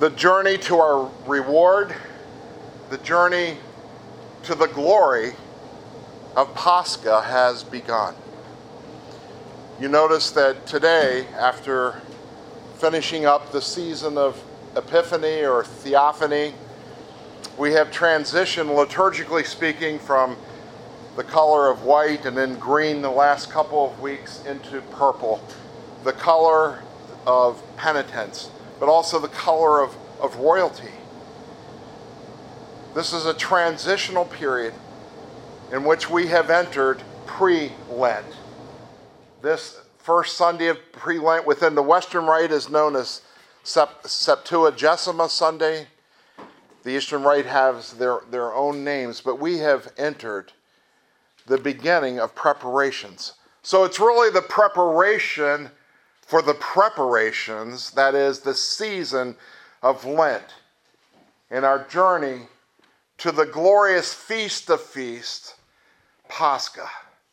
The journey to our reward, the journey to the glory of Pascha has begun. You notice that today, after finishing up the season of Epiphany or Theophany, we have transitioned, liturgically speaking, from the color of white and then green the last couple of weeks into purple, the color of penitence, but also the color of royalty. This is a transitional period in which we have entered pre-Lent. This first Sunday of pre-Lent within the Western Rite is known as Septuagesima Sunday. The Eastern Rite has their own names, but we have entered the beginning of preparations. So it's really the preparation for the preparations, that is the season of Lent, in our journey to the glorious feast of feasts, Pascha.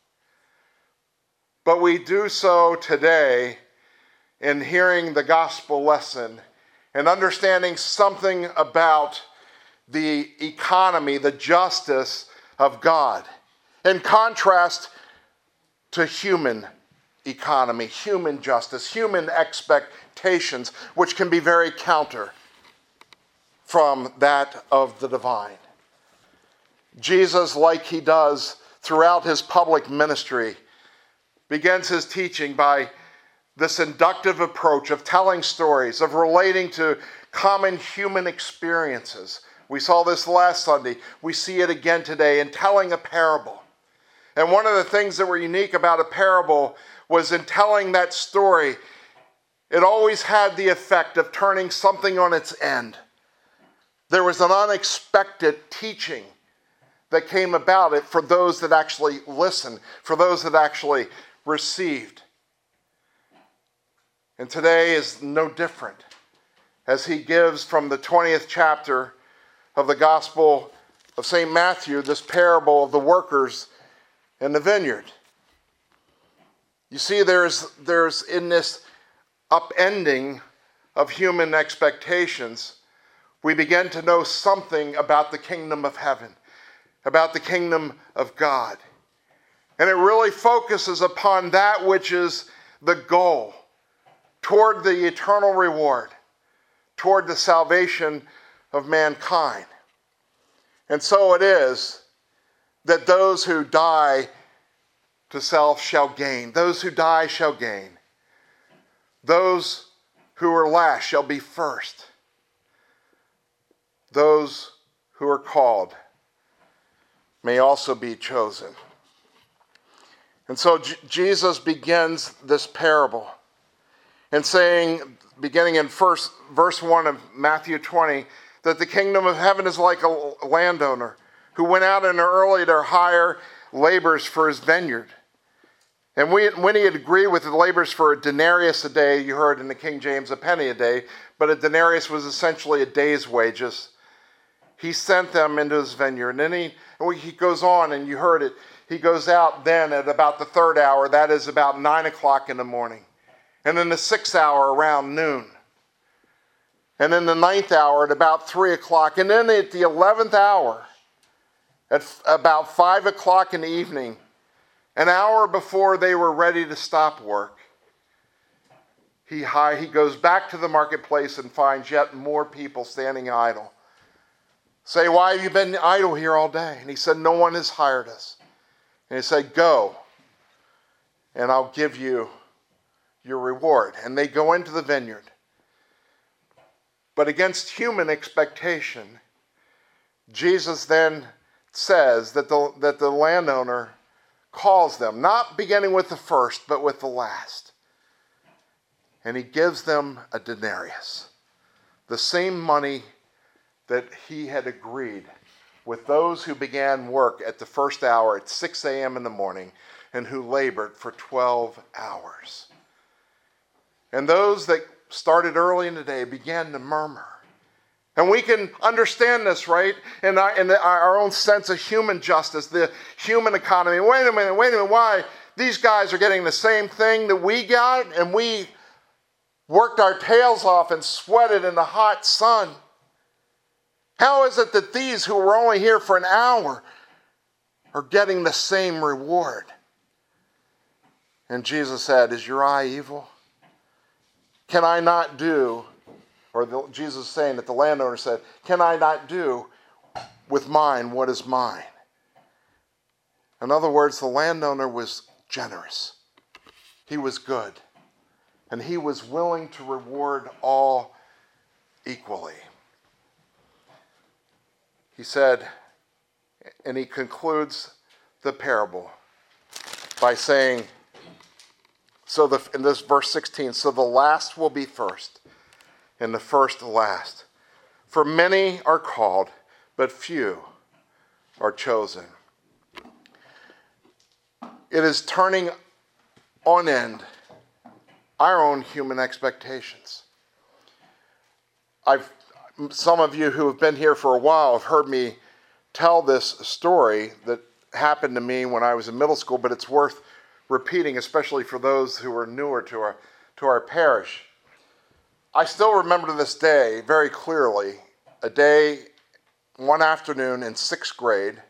But we do so today in hearing the gospel lesson and understanding something about the economy, the justice of God, in contrast to human economy, human justice, human expectations, which can be very counter from that of the divine. Jesus, like he does throughout his public ministry, begins his teaching by this inductive approach of telling stories, of relating to common human experiences. We saw this last Sunday. We see it again today in telling a parable. And one of the things that were unique about a parable was in telling that story, it always had the effect of turning something on its end. There was an unexpected teaching that came about it for those that actually listened, for those that actually received. And today is no different, as he gives from the 20th chapter of the Gospel of St. Matthew this parable of the workers in the vineyard. You see, there's in this upending of human expectations, we begin to know something about the kingdom of heaven, about the kingdom of God. And it really focuses upon that which is the goal, toward the eternal reward, toward the salvation of mankind. And so it is that those who die to self shall gain. Those who die shall gain. Those who are last shall be first. Those who are called may also be chosen. And so Jesus begins this parable and saying, beginning in verse 1 of Matthew 20, that the kingdom of heaven is like a landowner who went out in early to hire laborers for his vineyard. And when he had agreed with the laborers for a denarius a day, you heard in the King James a penny a day, but a denarius was essentially a day's wages, he sent them into his vineyard. And then he goes on, and you heard it, he goes out then at about the third hour, that is about 9 o'clock in the morning. And then the 6th hour around noon. And then the 9th hour at about 3 o'clock. And then at the 11th hour, at about 5 o'clock in the evening, an hour before they were ready to stop work, he goes back to the marketplace and finds yet more people standing idle. Say, why have you been idle here all day? And he said, no one has hired us. And he said, go, and I'll give you your reward. And they go into the vineyard. But against human expectation, Jesus then says that the landowner calls them, not beginning with the first, but with the last. And he gives them a denarius, the same money that he had agreed with those who began work at the first hour at 6 a.m. in the morning and who labored for 12 hours. And those that started early in the day began to murmur. And we can understand this, right? In our own sense of human justice, the human economy. Wait a minute, why? These guys are getting the same thing that we got, and we worked our tails off and sweated in the hot sun? How is it that these who were only here for an hour are getting the same reward? And Jesus said, is your eye evil? Can I not do, Jesus is saying that the landowner said, can I not do with mine what is mine? In other words, the landowner was generous. He was good. And he was willing to reward all equally. He said, and he concludes the parable by saying, in this verse 16, so the last will be first, and the first last. For many are called, but few are chosen. It is turning on end our own human expectations. Some of you who have been here for a while have heard me tell this story that happened to me when I was in middle school, but it's worth repeating, especially for those who are newer to our parish. I still remember to this day very clearly a day, one afternoon in 6th grade.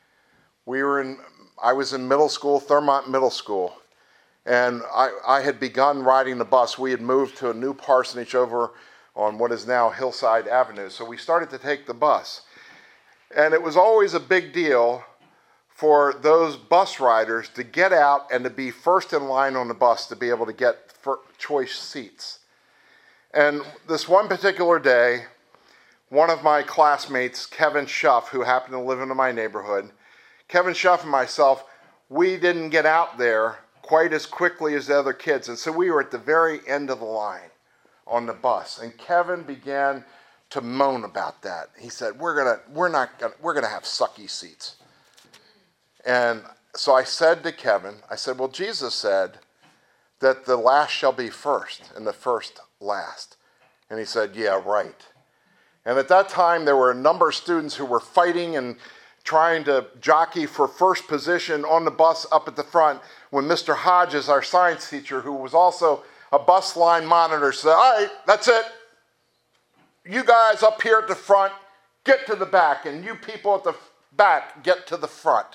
I was in middle school, Thurmont Middle School, and I had begun riding the bus. We had moved to a new parsonage over on what is now Hillside Avenue, so we started to take the bus. And it was always a big deal for those bus riders to get out and to be first in line on the bus to be able to get choice seats. And this one particular day, one of my classmates, Kevin Schuff, who happened to live in my neighborhood, Kevin Schuff and myself, we didn't get out there quite as quickly as the other kids. And so we were at the very end of the line on the bus. And Kevin began to moan about that. He said, we're gonna have sucky seats. And so I said to Kevin, well, Jesus said that the last shall be first and the first last. And he said, yeah, right. And at that time, there were a number of students who were fighting and trying to jockey for first position on the bus up at the front when Mr. Hodges, our science teacher, who was also a bus line monitor, said, all right, that's it. You guys up here at the front, get to the back, and you people at the back, get to the front.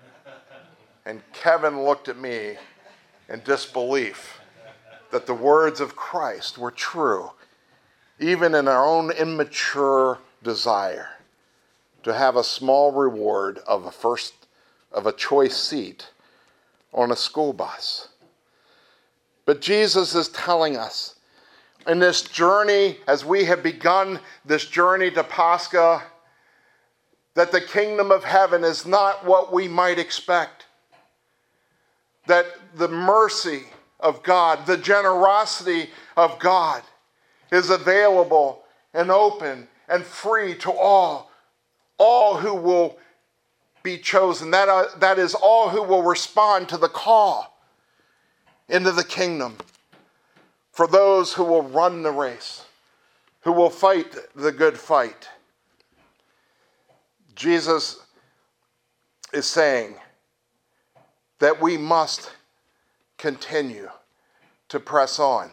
And Kevin looked at me in disbelief that the words of Christ were true, even in our own immature desire to have a small reward of a choice seat on a school bus. But Jesus is telling us in this journey, as we have begun this journey to Pascha, that the kingdom of heaven is not what we might expect. That the mercy of God, the generosity of God is available and open and free to all who will be chosen. That is all who will respond to the call into the kingdom. For those who will run the race, who will fight the good fight. Jesus is saying that we must continue to press on.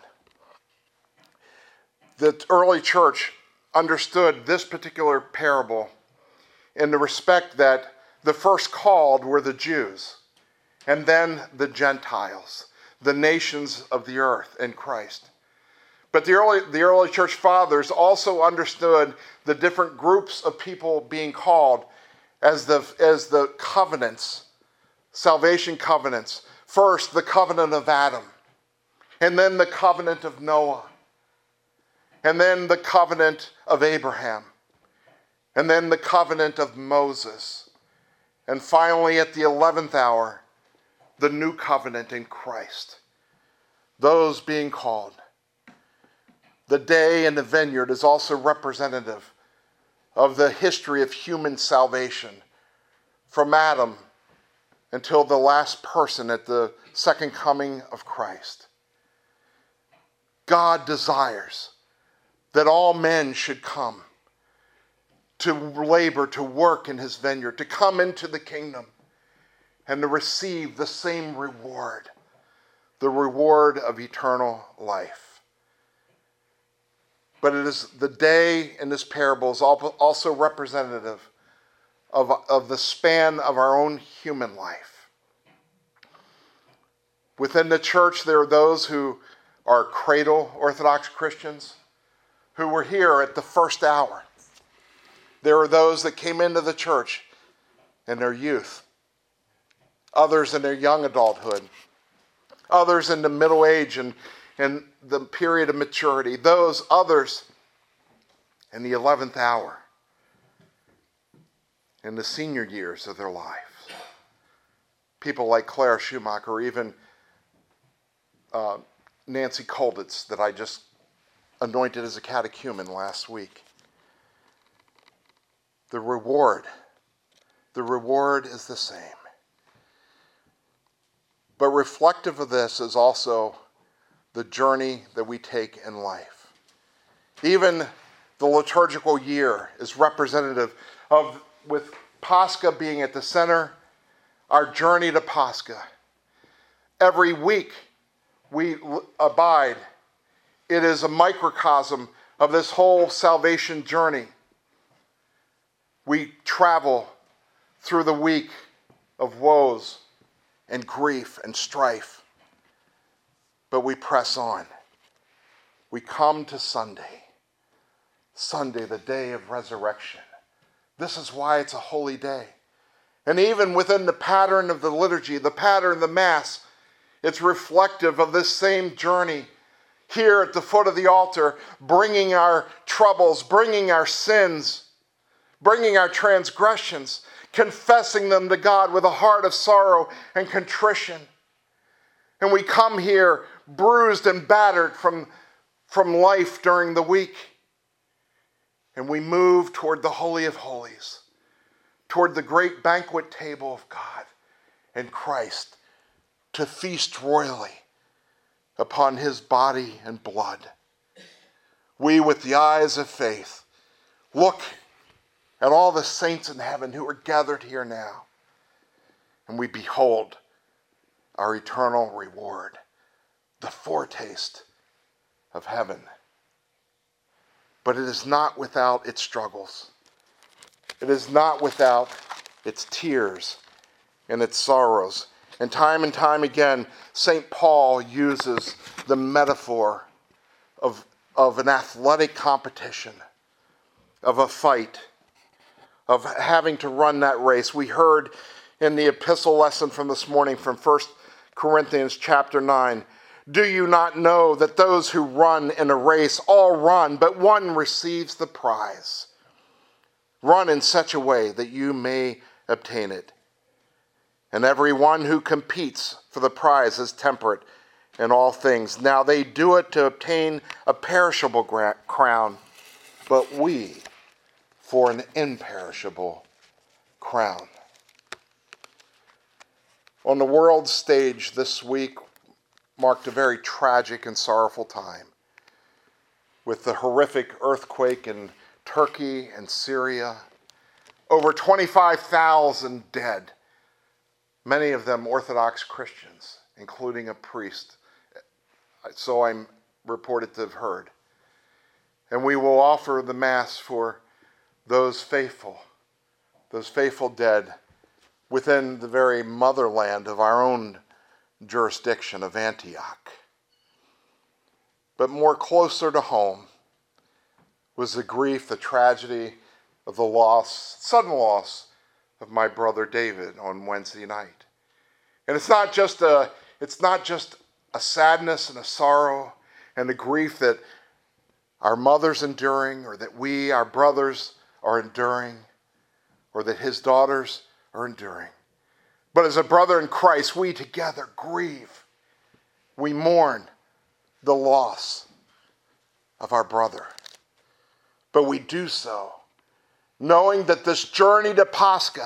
The early church understood this particular parable in the respect that the first called were the Jews, and then the Gentiles, the nations of the earth in Christ. But the early church fathers also understood the different groups of people being called as the covenants, salvation covenants. First, the covenant of Adam, and then the covenant of Noah, and then the covenant of Abraham, and then the covenant of Moses, and finally at the 11th hour, the new covenant in Christ. Those being called. The day in the vineyard is also representative of the history of human salvation from Adam until the last person at the second coming of Christ. God desires that all men should come to labor, to work in his vineyard, to come into the kingdom and to receive the same reward, the reward of eternal life. But it is the day in this parable is also representative of the span of our own human life. Within the church, there are those who are cradle Orthodox Christians who were here at the first hour. There are those that came into the church in their youth, others in their young adulthood, others in the middle age and the period of maturity, those others in the 11th hour, in the senior years of their lives. People like Claire Schumacher, or even Nancy Kolditz, that I just anointed as a catechumen last week. The reward is the same. But reflective of this is also the journey that we take in life. Even the liturgical year is representative of, with Pascha being at the center, our journey to Pascha. Every week we abide. It is a microcosm of this whole salvation journey. We travel through the week of woes and grief and strife, but we press on. We come to Sunday, the day of resurrection. This is why it's a holy day. And even within the pattern of the liturgy, the pattern of the Mass, it's reflective of this same journey here at the foot of the altar, bringing our troubles, bringing our sins, bringing our transgressions, confessing them to God with a heart of sorrow and contrition. And we come here bruised and battered from life during the week. And we move toward the Holy of Holies, toward the great banquet table of God and Christ, to feast royally upon his body and blood. We, with the eyes of faith, look at all the saints in heaven who are gathered here now, and we behold our eternal reward, the foretaste of heaven. But it is not without its struggles. It is not without its tears and its sorrows. And time again, St. Paul uses the metaphor of an athletic competition, of a fight, of having to run that race. We heard in the epistle lesson from this morning from 1 Corinthians chapter 9, do you not know that those who run in a race all run, but one receives the prize? Run in such a way that you may obtain it. And everyone who competes for the prize is temperate in all things. Now they do it to obtain a perishable crown, but we for an imperishable crown. On the world stage this week marked a very tragic and sorrowful time, with the horrific earthquake in Turkey and Syria. Over 25,000 dead, many of them Orthodox Christians, including a priest, so I'm reported to have heard. And we will offer the Mass for those faithful dead within the very motherland of our own jurisdiction of Antioch. But more closer to home was the grief, the tragedy of the sudden loss of my brother David on Wednesday night. And it's not just a sadness and a sorrow and a grief that our mother's enduring, or that we, our brothers, are enduring, or that his daughters are enduring. But as a brother in Christ, we together grieve. We mourn the loss of our brother. But we do so knowing that this journey to Pascha,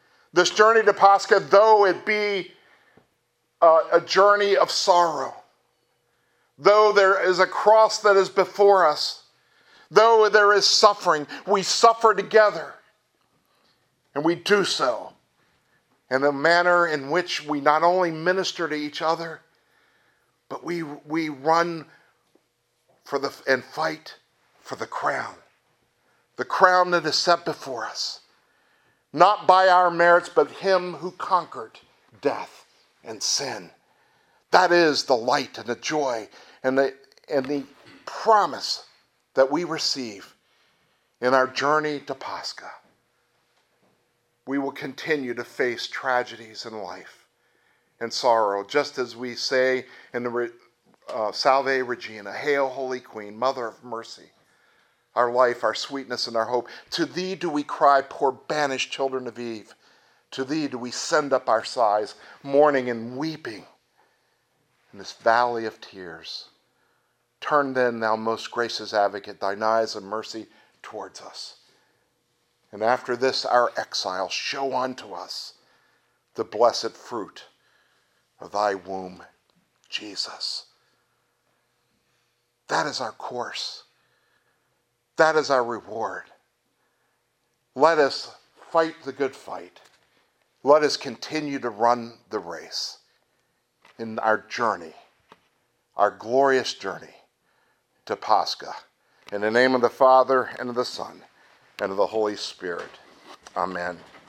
though it be a journey of sorrow, though there is a cross that is before us, though there is suffering, we suffer together. And we do so in a manner in which we not only minister to each other, but we run and fight for the crown that is set before us, not by our merits, but him who conquered death and sin. That is the light and the joy and the promise that we receive in our journey to Pascha. We will continue to face tragedies in life and sorrow, just as we say in the Salve Regina, Hail, Holy Queen, Mother of Mercy, our life, our sweetness, and our hope. To thee do we cry, poor banished children of Eve. To thee do we send up our sighs, mourning and weeping in this valley of tears. Turn then, thou most gracious advocate, thine eyes of mercy towards us. And after this our exile, show unto us the blessed fruit of thy womb, Jesus. That is our course. That is our reward. Let us fight the good fight. Let us continue to run the race in our journey, our glorious journey to Pascha. In the name of the Father, and of the Son, and of the Holy Spirit. Amen.